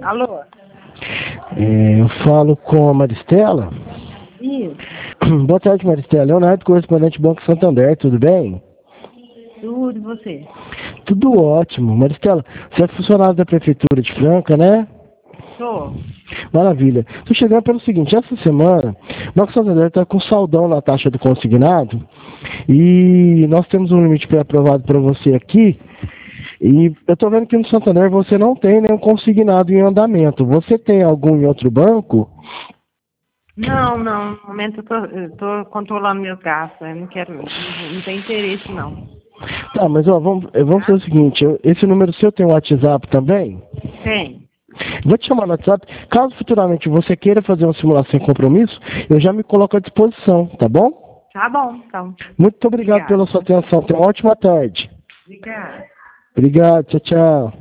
Alô? Eu falo com a Maristela. Isso. Boa tarde, Maristela. Leonardo, correspondente Banco Santander, tudo bem? Tudo, e você? Tudo ótimo. Maristela, você é funcionário da Prefeitura de Franca, né? Tô. Maravilha. Estou chegando pelo seguinte, essa semana, o Banco Santander está com saldão na taxa do consignado e nós temos um limite pré-aprovado para você aqui. E eu estou vendo que no Santander você não tem nenhum consignado em andamento. Você tem algum em outro banco? Não, no momento eu tô controlando meus gastos, eu não quero, não tenho interesse não. Tá, mas ó, vamos fazer o seguinte, esse número seu tem um WhatsApp também? Tem. Vou te chamar no WhatsApp. Caso futuramente você queira fazer uma simulação sem compromisso, eu já me coloco à disposição, tá bom? Tá bom, então. Muito obrigado Obrigada. pela sua atenção. Tenha uma ótima tarde. Obrigada. Obrigado, tchau, tchau.